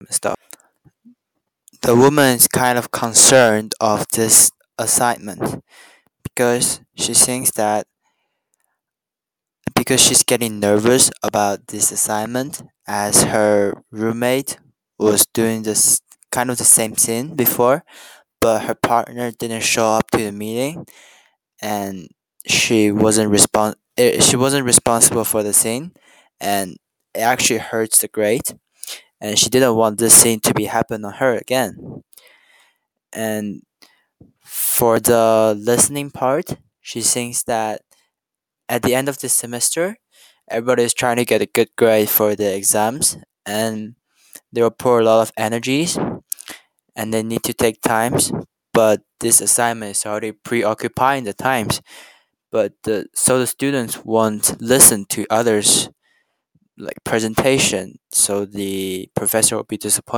and stuff. The woman is kind of concerned of this assignment because she thinks that because she's getting nervous about this assignment as her roommate was doing this kind of the same thing before, but her partner didn't show up to the meeting and she wasn't responsible for the scene, and it actually hurts the grade, and she didn't want this scene to be happen on her again. And for the listening part, she thinks that at the end of the semester, everybody is trying to get a good grade for the exams, and they will pour a lot of energies, and they need to take times. But this assignment is already preoccupying the times. But the students won't listen to others like presentation, so the professor will be disappointed.